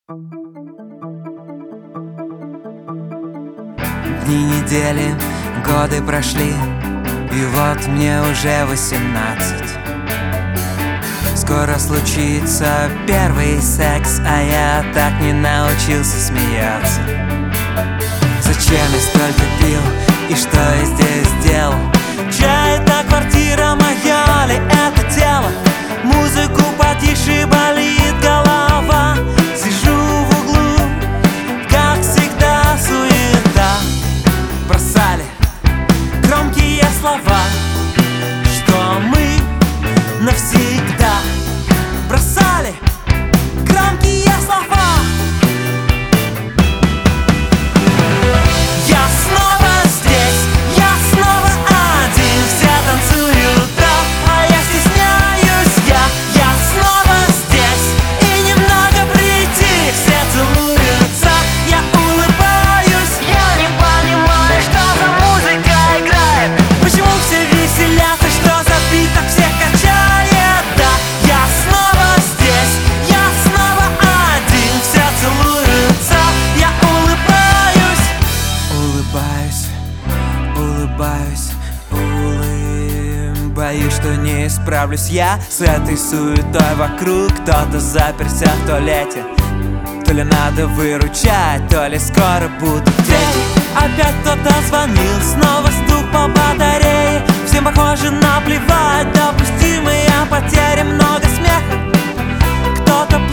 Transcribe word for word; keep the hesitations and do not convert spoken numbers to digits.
Дни, недели, годы прошли, и вот мне уже восемнадцать. Скоро случится первый секс, а я так не научился смеяться. Зачем я столько пил, и что я здесь делал? Чья это квартира, моя ли это тело? Музыку потише, болит голова. Сижу в углу, как всегда суета. Бросали громкие слова, что мы навсегда. Бросали громкие слова. Я снова здесь, я снова один. Все танцуют, да, а я стесняюсь. Я, я снова здесь, и немного прийти. Все целуются, я улыбаюсь. Я не понимаю, что за музыка играет. Почему все веселятся, что за бит так всех качает? Да, я снова здесь, я снова один. Все целуются, я улыбаюсь. Улыбаюсь, улыбаюсь, улыбаюсь. Боюсь, что не справлюсь я с этой суетой вокруг. Кто-то заперся в туалете, то ли надо выручать, то ли скоро будут дети. Опять кто-то звонил, снова стук по батарее. Всем похоже наплевать, допустимые потери, много смеха. Кто-то